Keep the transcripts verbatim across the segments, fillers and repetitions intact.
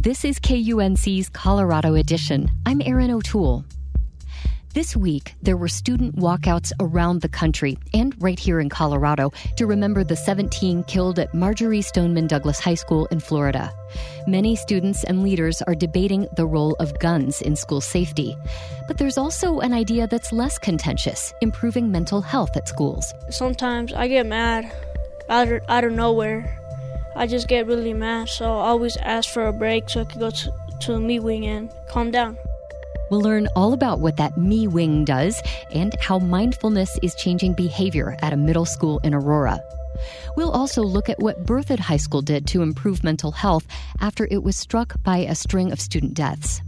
This is K U N C's Colorado Edition. I'm Erin O'Toole. This week, there were student walkouts around the country and right here in Colorado to remember the seventeen killed at Marjory Stoneman Douglas High School in Florida. Many students and leaders are debating the role of guns in school safety. But there's also an idea that's less contentious, improving mental health at schools. Sometimes I get mad out of, out of nowhere. I just get really mad, so I always ask for a break so I can go to, to the me wing and calm down. We'll learn all about what that me wing does and how mindfulness is changing behavior at a middle school in Aurora. We'll also look at what Berthoud High School did to improve mental health after it was struck by a string of student deaths.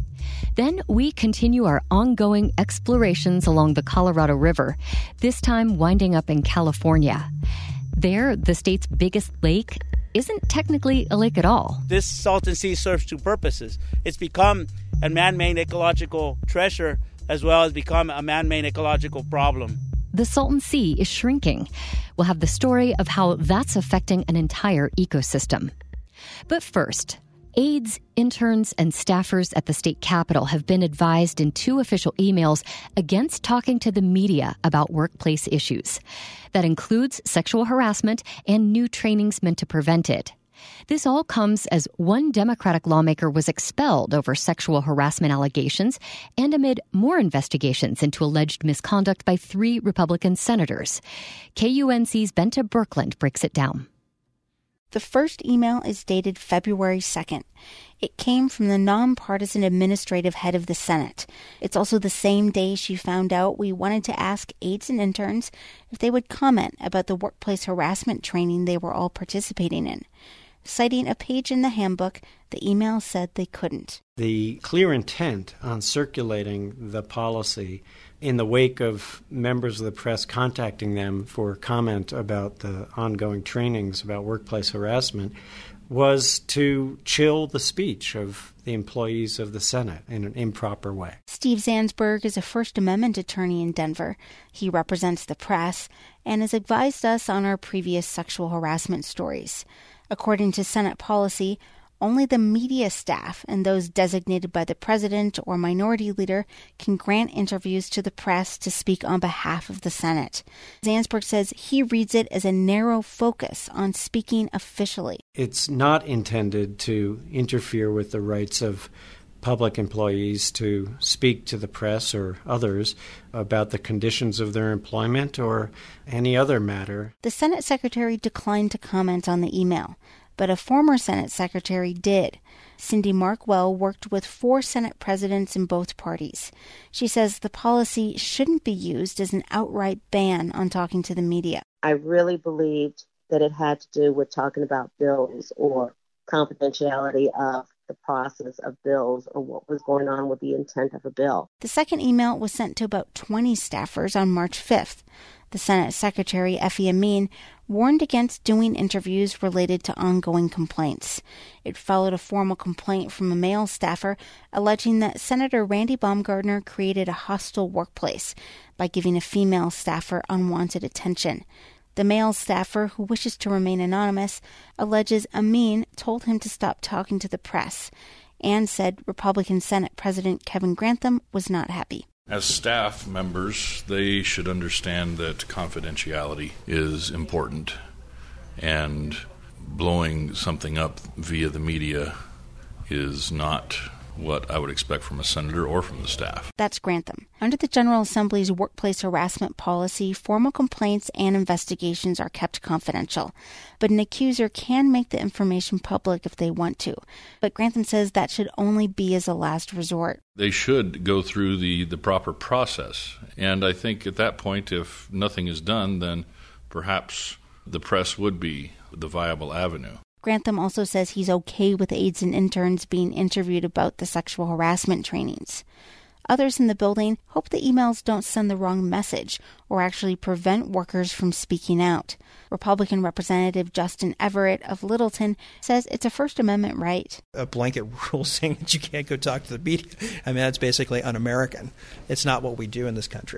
Then we continue our ongoing explorations along the Colorado River, this time winding up in California. There, the state's biggest lake isn't technically a lake at all. This Salton Sea serves two purposes. It's become a man-made ecological treasure as well as become a man-made ecological problem. The Salton Sea is shrinking. We'll have the story of how that's affecting an entire ecosystem. But first, aides, interns, and staffers at the state capitol have been advised in two official emails against talking to the media about workplace issues. That includes sexual harassment and new trainings meant to prevent it. This all comes as one Democratic lawmaker was expelled over sexual harassment allegations and amid more investigations into alleged misconduct by three Republican senators. K U N C's Benta Birkeland breaks it down. The first email is dated February second. It came from the nonpartisan administrative head of the Senate. It's also the same day she found out we wanted to ask aides and interns if they would comment about the workplace harassment training they were all participating in. Citing a page in the handbook, the email said they couldn't. The clear intent on circulating the policy in the wake of members of the press contacting them for comment about the ongoing trainings about workplace harassment was to chill the speech of the employees of the Senate in an improper way. Steve Zansberg is a First Amendment attorney in Denver. He represents the press and has advised us on our previous sexual harassment stories. According to Senate policy, only the media staff and those designated by the president or minority leader can grant interviews to the press to speak on behalf of the Senate. Zansberg says he reads it as a narrow focus on speaking officially. It's not intended to interfere with the rights of public employees to speak to the press or others about the conditions of their employment or any other matter. The Senate secretary declined to comment on the email, but a former Senate secretary did. Cindy Markwell worked with four Senate presidents in both parties. She says the policy shouldn't be used as an outright ban on talking to the media. I really believed that it had to do with talking about bills or confidentiality of the process of bills or what was going on with the intent of a bill. The second email was sent to about twenty staffers on March fifth. The Senate Secretary, Effie Amin, warned against doing interviews related to ongoing complaints. It followed a formal complaint from a male staffer alleging that Senator Randy Baumgardner created a hostile workplace by giving a female staffer unwanted attention. The male staffer, who wishes to remain anonymous, alleges Amin told him to stop talking to the press and said Republican Senate President Kevin Grantham was not happy. As staff members, they should understand that confidentiality is important, and blowing something up via the media is not what I would expect from a senator or from the staff. That's Grantham. Under the General Assembly's workplace harassment policy, formal complaints and investigations are kept confidential. But an accuser can make the information public if they want to. But Grantham says that should only be as a last resort. They should go through the, the proper process. And I think at that point, if nothing is done, then perhaps the press would be the viable avenue. Grantham also says he's okay with aides and interns being interviewed about the sexual harassment trainings. Others in the building hope the emails don't send the wrong message or actually prevent workers from speaking out. Republican Representative Justin Everett of Littleton says it's a First Amendment right. A blanket rule saying that you can't go talk to the media, I mean, that's basically un-American. It's not what we do in this country.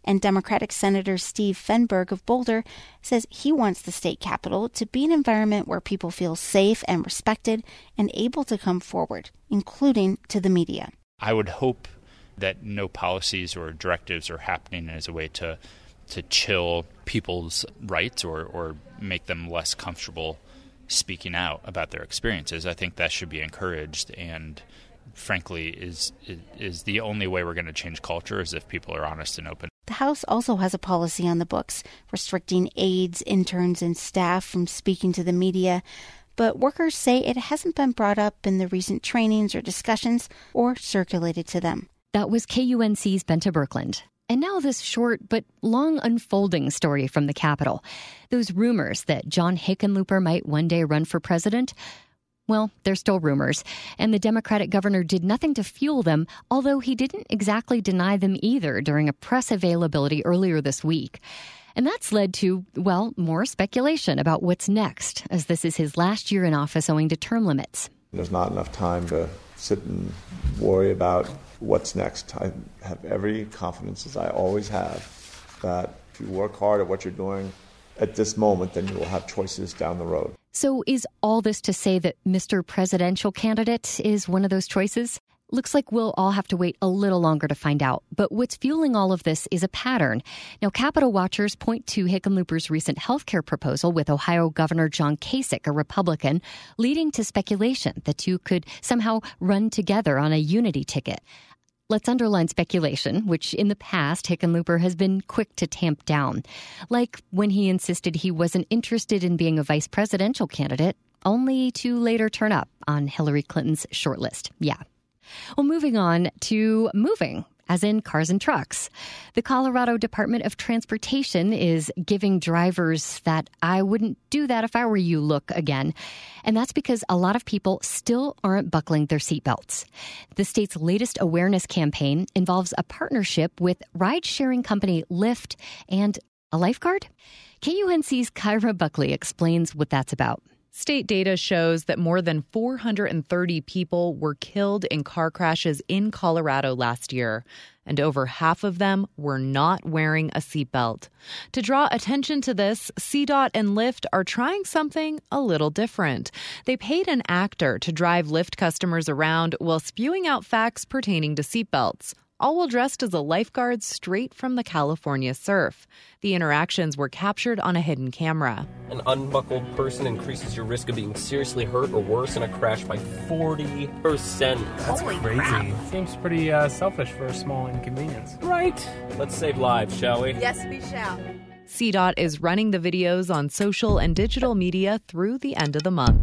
And Democratic Senator Steve Fenberg of Boulder says he wants the state capitol to be an environment where people feel safe and respected and able to come forward, including to the media. I would hope that no policies or directives are happening as a way to to chill people's rights or, or make them less comfortable speaking out about their experiences. I think that should be encouraged, and frankly is is the only way we're going to change culture is if people are honest and open. The House also has a policy on the books restricting aides, interns, and staff from speaking to the media, but workers say it hasn't been brought up in the recent trainings or discussions or circulated to them. That was K U N C's Bente Birkeland. And now this short but long unfolding story from the Capitol. Those rumors that John Hickenlooper might one day run for president, well, they're still rumors, and the Democratic governor did nothing to fuel them, although he didn't exactly deny them either during a press availability earlier this week. And that's led to, well, more speculation about what's next, as this is his last year in office owing to term limits. There's not enough time to sit and worry about what's next. I have every confidence, as I always have, that if you work hard at what you're doing at this moment, then you will have choices down the road. So is all this to say that Mister Presidential Candidate is one of those choices? Looks like we'll all have to wait a little longer to find out. But what's fueling all of this is a pattern. Now, Capitol watchers point to Hickenlooper's recent health care proposal with Ohio Governor John Kasich, a Republican, leading to speculation the two could somehow run together on a unity ticket. Let's underline speculation, which in the past Hickenlooper has been quick to tamp down. Like when he insisted he wasn't interested in being a vice presidential candidate, only to later turn up on Hillary Clinton's shortlist. Yeah. Well, moving on to moving, as in cars and trucks. The Colorado Department of Transportation is giving drivers that I wouldn't do that if I were you look again. And that's because a lot of people still aren't buckling their seatbelts. The state's latest awareness campaign involves a partnership with ride-sharing company Lyft and a lifeguard. K U N C's Kyra Buckley explains what that's about. State data shows that more than four hundred thirty people were killed in car crashes in Colorado last year, and over half of them were not wearing a seatbelt. To draw attention to this, C DOT and Lyft are trying something a little different. They paid an actor to drive Lyft customers around while spewing out facts pertaining to seatbelts, all while dressed as a lifeguard straight from the California surf. The interactions were captured on a hidden camera. An unbuckled person increases your risk of being seriously hurt or worse in a crash by forty percent. That's Holy crazy. Crap. Seems pretty uh, selfish for a small inconvenience. Right. Let's save lives, shall we? Yes, we shall. C DOT is running the videos on social and digital media through the end of the month.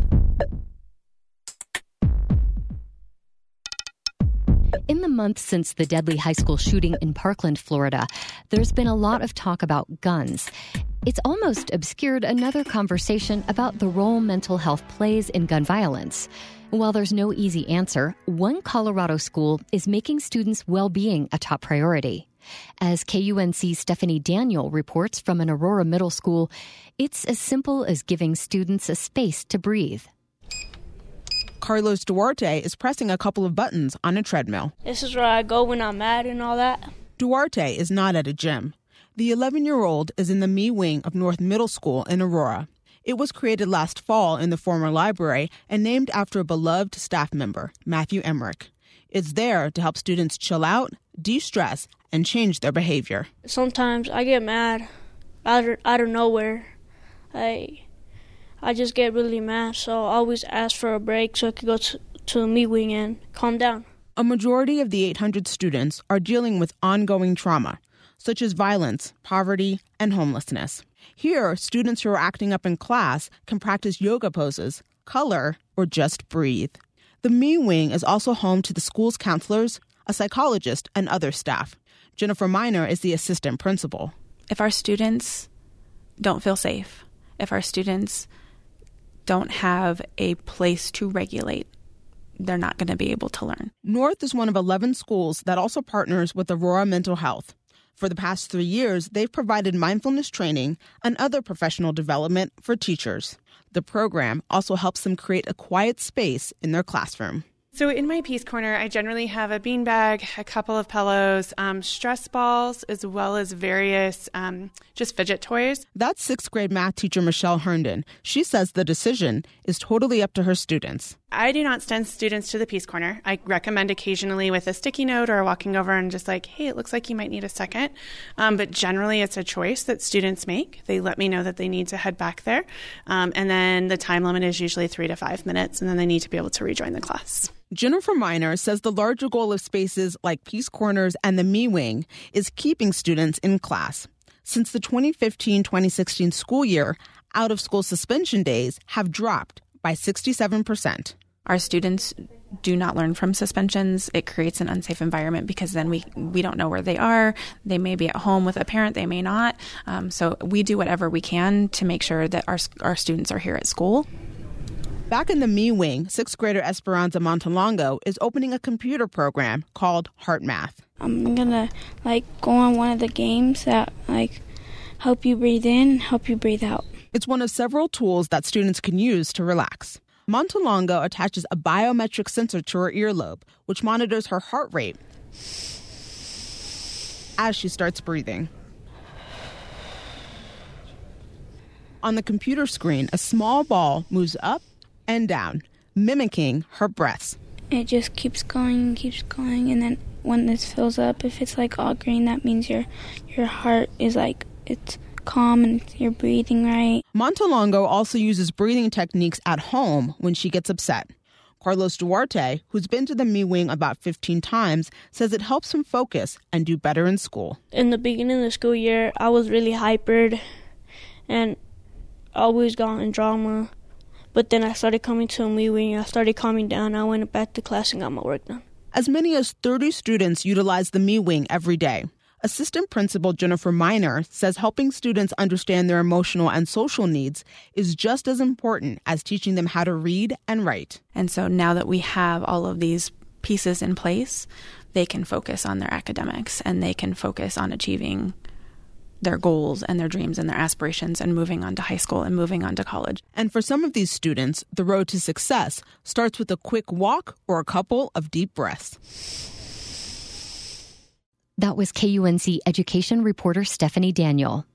In the month since the deadly high school shooting in Parkland, Florida, there's been a lot of talk about guns. It's almost obscured another conversation about the role mental health plays in gun violence. While there's no easy answer, one Colorado school is making students' well-being a top priority. As K U N C's Stephanie Daniel reports from an Aurora middle school, it's as simple as giving students a space to breathe. Carlos Duarte is pressing a couple of buttons on a treadmill. This is where I go when I'm mad and all that. Duarte is not at a gym. The eleven-year-old is in the Me Wing of North Middle School in Aurora. It was created last fall in the former library and named after a beloved staff member, Matthew Emmerich. It's there to help students chill out, de-stress, and change their behavior. Sometimes I get mad out of, out of nowhere. I... I just get really mad, so I always ask for a break so I could go to, to the Me Wing and calm down. A majority of the eight hundred students are dealing with ongoing trauma, such as violence, poverty, and homelessness. Here, students who are acting up in class can practice yoga poses, color, or just breathe. The Me Wing is also home to the school's counselors, a psychologist, and other staff. Jennifer Miner is the assistant principal. If our students don't feel safe, if our students don't have a place to regulate, they're not going to be able to learn. North is one of eleven schools that also partners with Aurora Mental Health. For the past three years, they've provided mindfulness training and other professional development for teachers. The program also helps them create a quiet space in their classroom. So in my Peace Corner, I generally have a beanbag, a couple of pillows, um, stress balls, as well as various um, just fidget toys. That's sixth grade math teacher Michelle Herndon. She says the decision is totally up to her students. I do not send students to the Peace Corner. I recommend occasionally with a sticky note or walking over and just like, hey, it looks like you might need a second. Um, but generally, it's a choice that students make. They let me know that they need to head back there. Um, and then the time limit is usually three to five minutes, and then they need to be able to rejoin the class. Jennifer Miner says the larger goal of spaces like Peace Corners and the Me Wing is keeping students in class. Since the twenty fifteen twenty sixteen school year, out-of-school suspension days have dropped by sixty-seven percent. Our students do not learn from suspensions. It creates an unsafe environment because then we, we don't know where they are. They may be at home with a parent, they may not. Um, so we do whatever we can to make sure that our our students are here at school. Back in the Me Wing, sixth grader Esperanza Montalongo is opening a computer program called Heart Math. I'm gonna like go on one of the games that like help you breathe in, help you breathe out. It's one of several tools that students can use to relax. Montalongo attaches a biometric sensor to her earlobe, which monitors her heart rate as she starts breathing. On the computer screen, a small ball moves up and down, mimicking her breaths. It just keeps going and keeps going, and then when this fills up, if it's like all green, that means your your heart is like, it's calm and you're breathing right. Montalongo also uses breathing techniques at home when she gets upset. Carlos Duarte, who's been to the Me Wing about fifteen times, says it helps him focus and do better in school. In the beginning of the school year, I was really hypered and always got in drama. But then I started coming to a Me Wing, I started calming down, I went back to class and got my work done. As many as thirty students utilize the Me Wing every day. Assistant Principal Jennifer Miner says helping students understand their emotional and social needs is just as important as teaching them how to read and write. And so now that we have all of these pieces in place, they can focus on their academics and they can focus on achieving their goals and their dreams and their aspirations and moving on to high school and moving on to college. And for some of these students, the road to success starts with a quick walk or a couple of deep breaths. That was K U N C education reporter Stephanie Daniel.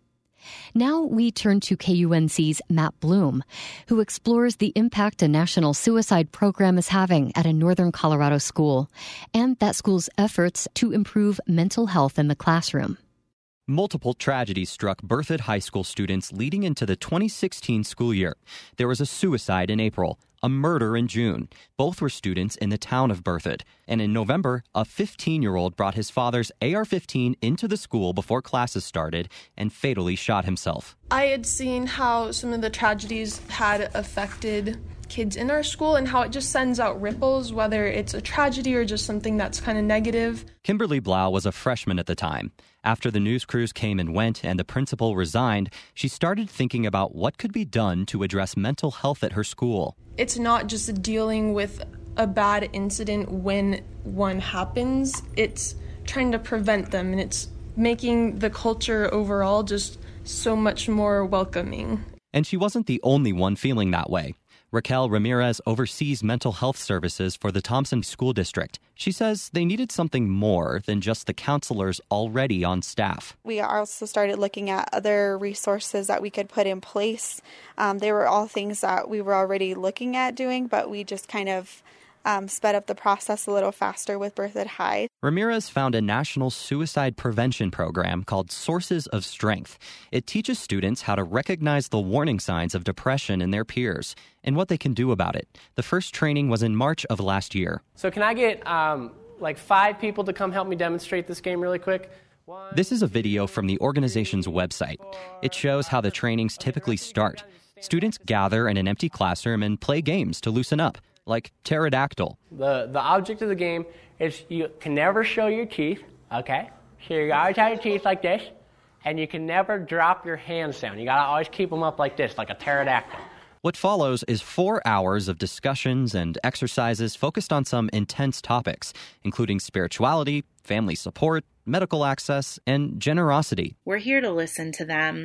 Now we turn to K U N C's Matt Bloom, who explores the impact a national suicide program is having at a northern Colorado school and that school's efforts to improve mental health in the classroom. Multiple tragedies struck Berthoud High School students leading into the twenty sixteen school year. There was a suicide in April, a murder in June. Both were students in the town of Berthoud. And in November, a fifteen-year-old brought his father's A R fifteen into the school before classes started and fatally shot himself. I had seen how some of the tragedies had affected kids in our school and how it just sends out ripples, whether it's a tragedy or just something that's kind of negative. Kimberly Blau was a freshman at the time. After the news crews came and went and the principal resigned, she started thinking about what could be done to address mental health at her school. It's not just dealing with a bad incident when one happens, it's trying to prevent them, and it's making the culture overall just so much more welcoming. And she wasn't the only one feeling that way. Raquel Ramirez oversees mental health services for the Thompson School District. She says they needed something more than just the counselors already on staff. We also started looking at other resources that we could put in place. Um, they were all things that we were already looking at doing, but we just kind of um, sped up the process a little faster with Berthoud High. Ramirez found a national suicide prevention program called Sources of Strength. It teaches students how to recognize the warning signs of depression in their peers and what they can do about it. The first training was in March of last year. So can I get um, like five people to come help me demonstrate this game really quick? One, this is a video from the organization's website. It shows how the trainings typically start. Students gather in an empty classroom and play games to loosen up, like pterodactyl. The, the object of the game is you can never show your teeth, okay? So you always have your teeth like this, and you can never drop your hands down. You gotta always keep them up like this, like a pterodactyl. What follows is four hours of discussions and exercises focused on some intense topics, including spirituality, family support, medical access, and generosity. We're here to listen to them.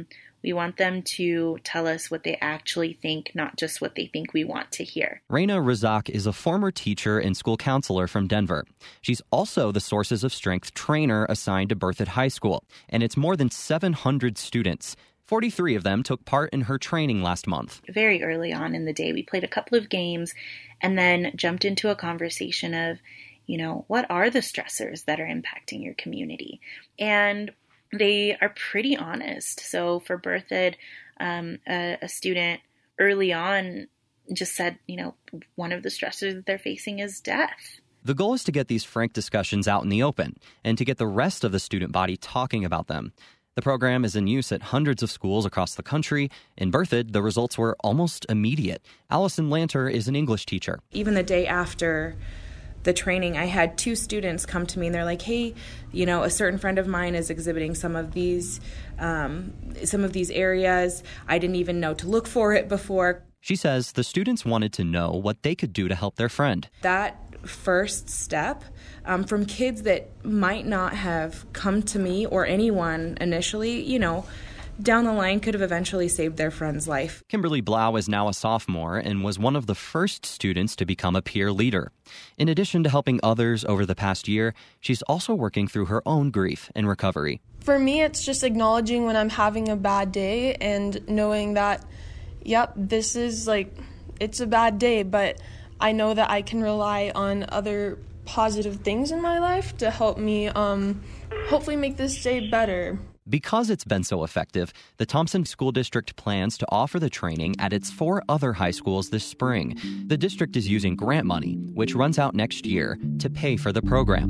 We want them to tell us what they actually think, not just what they think we want to hear. Raina Razak is a former teacher and school counselor from Denver. She's also the Sources of Strength trainer assigned to Berthoud High School, and it's more than seven hundred students. forty-three of them took part in her training last month. Very early on in the day, we played a couple of games and then jumped into a conversation of, you know, what are the stressors that are impacting your community? And they are pretty honest. So for Berthoud, um, a, a student early on just said, you know, one of the stressors that they're facing is death. The goal is to get these frank discussions out in the open and to get the rest of the student body talking about them. The program is in use at hundreds of schools across the country. In Berthoud, the results were almost immediate. Allison Lanter is an English teacher. Even the day after the training, I had two students come to me and they're like, hey, you know, a certain friend of mine is exhibiting some of these, um, some of these areas. I didn't even know to look for it before. She says the students wanted to know what they could do to help their friend. That first step um, from kids that might not have come to me or anyone initially, you know, down the line could have eventually saved their friend's life. Kimberly Blau is now a sophomore and was one of the first students to become a peer leader. In addition to helping others over the past year, she's also working through her own grief and recovery. For me, it's just acknowledging when I'm having a bad day and knowing that, yep, this is like, it's a bad day, but I know that I can rely on other positive things in my life to help me um, hopefully make this day better. Because it's been so effective, the Thompson School District plans to offer the training at its four other high schools this spring. The district is using grant money, which runs out next year, to pay for the program.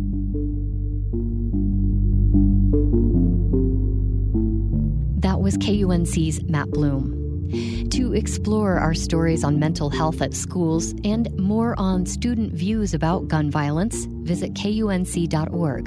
That was K U N C's Matt Bloom. To explore our stories on mental health at schools and more on student views about gun violence, visit K U N C dot org.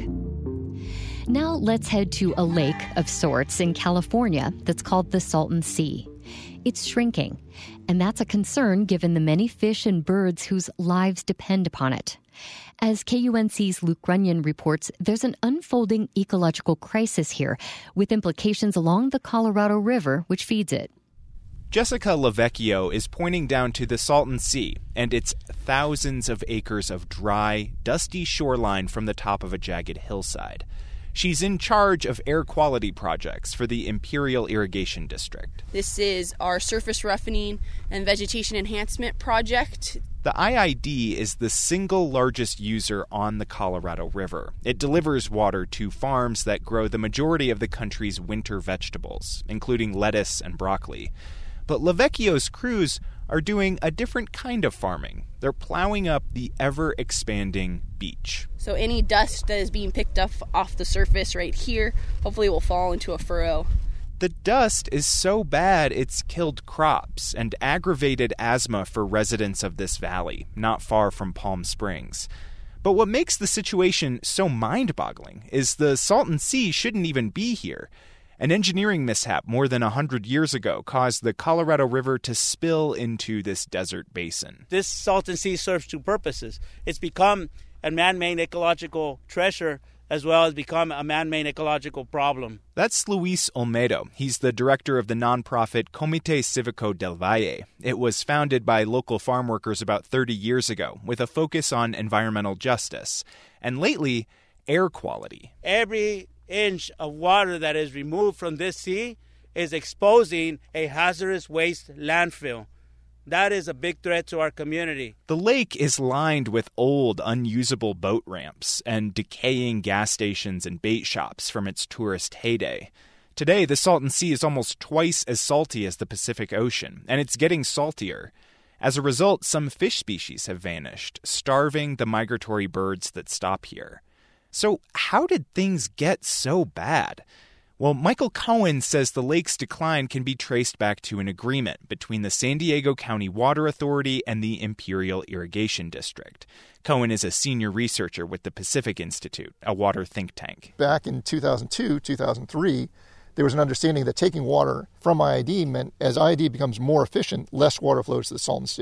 Now let's head to a lake of sorts in California that's called the Salton Sea. It's shrinking, and that's a concern given the many fish and birds whose lives depend upon it. As K U N C's Luke Runyon reports, there's an unfolding ecological crisis here, with implications along the Colorado River, which feeds it. Jessica Lavecchio is pointing down to the Salton Sea and its thousands of acres of dry, dusty shoreline from the top of a jagged hillside. She's in charge of air quality projects for the Imperial Irrigation District. This is our surface roughening and vegetation enhancement project. The I I D is the single largest user on the Colorado River. It delivers water to farms that grow the majority of the country's winter vegetables, including lettuce and broccoli. But Lavecchio's crews are doing a different kind of farming. They're plowing up the ever-expanding beach. So any dust that is being picked up off the surface right here, hopefully will fall into a furrow. The dust is so bad it's killed crops and aggravated asthma for residents of this valley, not far from Palm Springs. But what makes the situation so mind-boggling is the Salton Sea shouldn't even be here. An engineering mishap more than one hundred years ago caused the Colorado River to spill into this desert basin. This Salton Sea serves two purposes. It's become a man-made ecological treasure as well as become a man-made ecological problem. That's Luis Olmedo. He's the director of the nonprofit Comité Cívico del Valle. It was founded by local farm workers about thirty years ago with a focus on environmental justice. And lately, air quality. Every inch of water that is removed from this sea is exposing a hazardous waste landfill. That is a big threat to our community. The lake is lined with old, unusable boat ramps and decaying gas stations and bait shops from its tourist heyday. Today, the Salton Sea is almost twice as salty as the Pacific Ocean, and it's getting saltier. As a result, some fish species have vanished, starving the migratory birds that stop here. So how did things get so bad? Well, Michael Cohen says the lake's decline can be traced back to an agreement between the San Diego County Water Authority and the Imperial Irrigation District. Cohen is a senior researcher with the Pacific Institute, a water think tank. Back in two thousand two, two thousand three, there was an understanding that taking water from I I D meant as I I D becomes more efficient, less water flows to the Salton Sea.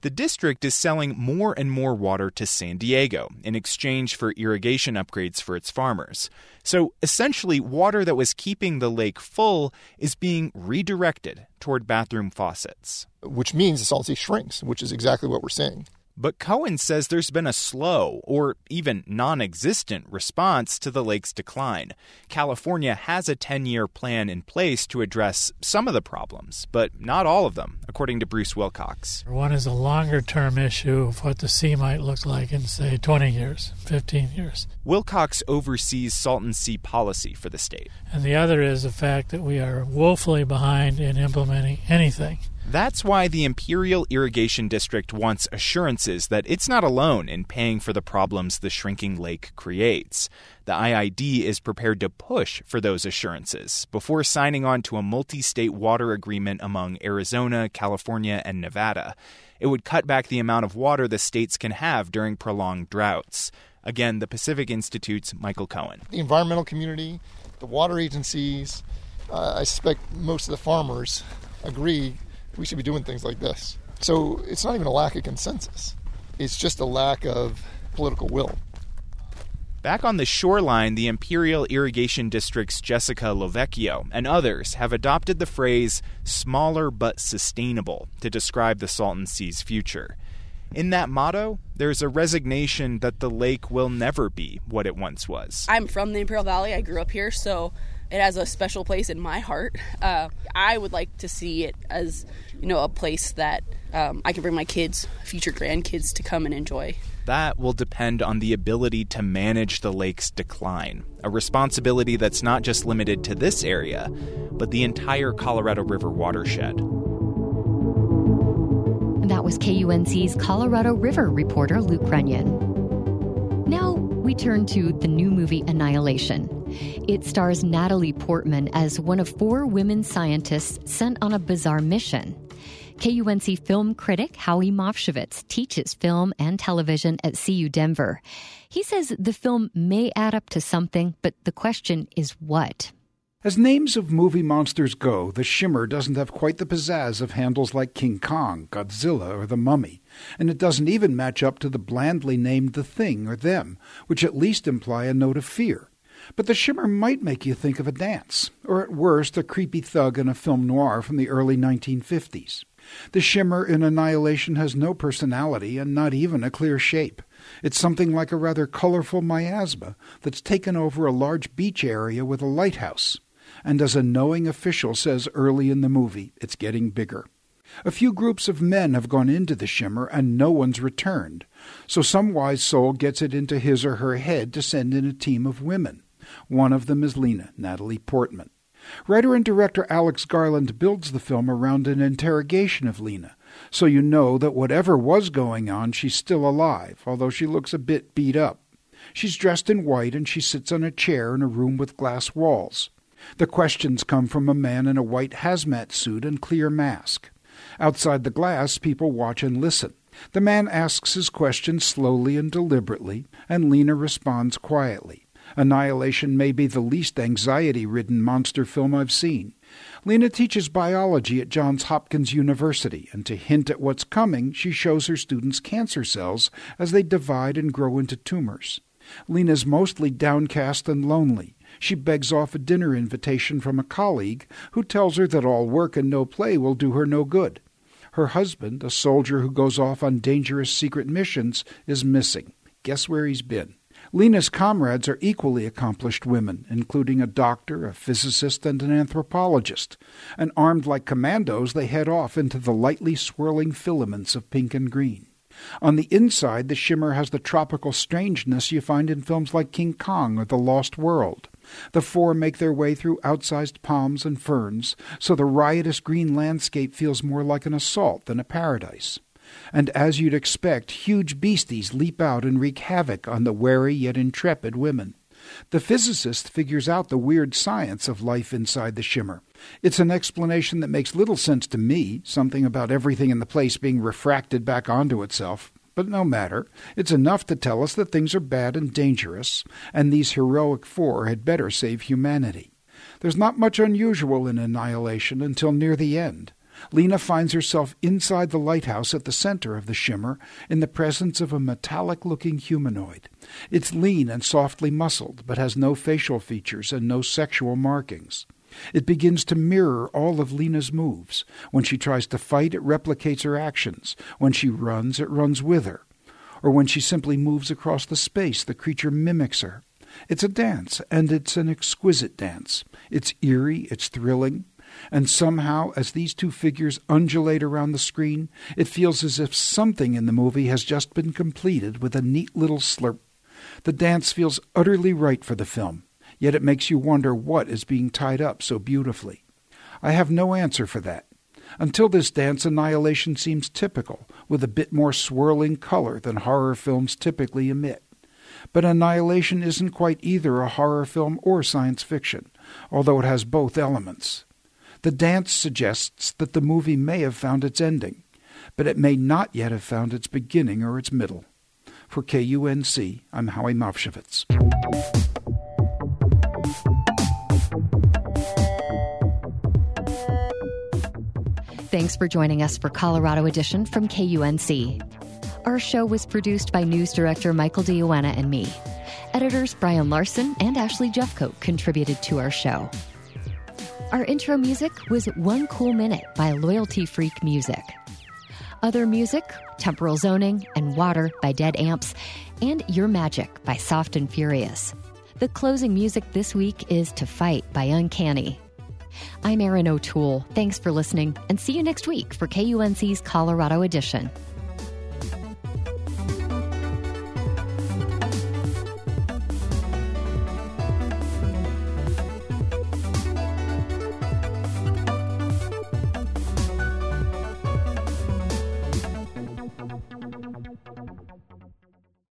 The district is selling more and more water to San Diego in exchange for irrigation upgrades for its farmers. So essentially, water that was keeping the lake full is being redirected toward bathroom faucets. Which means the Salton Sea shrinks, which is exactly what we're seeing. But Cohen says there's been a slow, or even non-existent, response to the lake's decline. California has a ten-year plan in place to address some of the problems, but not all of them, according to Bruce Wilcox. One is a longer-term issue of what the sea might look like in, say, twenty years, fifteen years. Wilcox oversees Salton Sea policy for the state. And the other is the fact that we are woefully behind in implementing anything. That's why the Imperial Irrigation District wants assurances that it's not alone in paying for the problems the shrinking lake creates. The I I D is prepared to push for those assurances before signing on to a multi-state water agreement among Arizona, California, and Nevada. It would cut back the amount of water the states can have during prolonged droughts. Again, the Pacific Institute's Michael Cohen. The environmental community, the water agencies, uh, I suspect most of the farmers agree we should be doing things like this. So it's not even a lack of consensus. It's just a lack of political will. Back on the shoreline, the Imperial Irrigation District's Jessica Lovecchio and others have adopted the phrase smaller but sustainable to describe the Salton Sea's future. In that motto, there's a resignation that the lake will never be what it once was. I'm from the Imperial Valley. I grew up here, so it has a special place in my heart. Uh, I would like to see it as, you know, a place that um, I can bring my kids, future grandkids, to come and enjoy. That will depend on the ability to manage the lake's decline, a responsibility that's not just limited to this area, but the entire Colorado River watershed. And that was K U N C's Colorado River reporter Luke Runyon. Now we turn to the new movie Annihilation. It stars Natalie Portman as one of four women scientists sent on a bizarre mission. K U N C film critic Howie Mofshevitz teaches film and television at C U Denver. He says the film may add up to something, but the question is what? As names of movie monsters go, The Shimmer doesn't have quite the pizzazz of handles like King Kong, Godzilla, or The Mummy, and it doesn't even match up to the blandly named The Thing or Them, which at least imply a note of fear. But The Shimmer might make you think of a dance, or at worst, a creepy thug in a film noir from the early nineteen fifties. The Shimmer in Annihilation has no personality and not even a clear shape. It's something like a rather colorful miasma that's taken over a large beach area with a lighthouse. And as a knowing official says early in the movie, it's getting bigger. A few groups of men have gone into the Shimmer and no one's returned. So some wise soul gets it into his or her head to send in a team of women. One of them is Lena, Natalie Portman. Writer and director Alex Garland builds the film around an interrogation of Lena, so you know that whatever was going on, she's still alive, although she looks a bit beat up. She's dressed in white and she sits on a chair in a room with glass walls. The questions come from a man in a white hazmat suit and clear mask. Outside the glass, people watch and listen. The man asks his questions slowly and deliberately, and Lena responds quietly. Annihilation may be the least anxiety-ridden monster film I've seen. Lena teaches biology at Johns Hopkins University, and to hint at what's coming, she shows her students cancer cells as they divide and grow into tumors. Lena's mostly downcast and lonely. She begs off a dinner invitation from a colleague who tells her that all work and no play will do her no good. Her husband, a soldier who goes off on dangerous secret missions, is missing. Guess where he's been? Lena's comrades are equally accomplished women, including a doctor, a physicist, and an anthropologist. And armed like commandos, they head off into the lightly swirling filaments of pink and green. On the inside, the Shimmer has the tropical strangeness you find in films like King Kong or The Lost World. The four make their way through outsized palms and ferns, so the riotous green landscape feels more like an assault than a paradise. And as you'd expect, huge beasties leap out and wreak havoc on the wary yet intrepid women. The physicist figures out the weird science of life inside the Shimmer. It's an explanation that makes little sense to me, something about everything in the place being refracted back onto itself. But no matter, it's enough to tell us that things are bad and dangerous, and these heroic four had better save humanity. There's not much unusual in Annihilation until near the end. Lena finds herself inside the lighthouse at the center of the shimmer in the presence of a metallic-looking humanoid. It's lean and softly muscled, but has no facial features and no sexual markings. It begins to mirror all of Lena's moves. When she tries to fight, it replicates her actions. When she runs, it runs with her. Or when she simply moves across the space, the creature mimics her. It's a dance, and it's an exquisite dance. It's eerie, it's thrilling. And somehow, as these two figures undulate around the screen, it feels as if something in the movie has just been completed with a neat little slurp. The dance feels utterly right for the film, yet it makes you wonder what is being tied up so beautifully. I have no answer for that. Until this dance, Annihilation seems typical, with a bit more swirling color than horror films typically emit. But Annihilation isn't quite either a horror film or science fiction, although it has both elements. The dance suggests that the movie may have found its ending, but it may not yet have found its beginning or its middle. For K U N C, I'm Howie Mavshevitz. Thanks for joining us for Colorado Edition from K U N C. Our show was produced by news director Michael Diuena and me. Editors Brian Larson and Ashley Jeffcoat contributed to our show. Our intro music was One Cool Minute by Loyalty Freak Music. Other music, Temporal Zoning and Water by Dead Amps, and Your Magic by Soft and Furious. The closing music this week is To Fight by Uncanny. I'm Erin O'Toole. Thanks for listening, and see you next week for K U N C's Colorado Edition.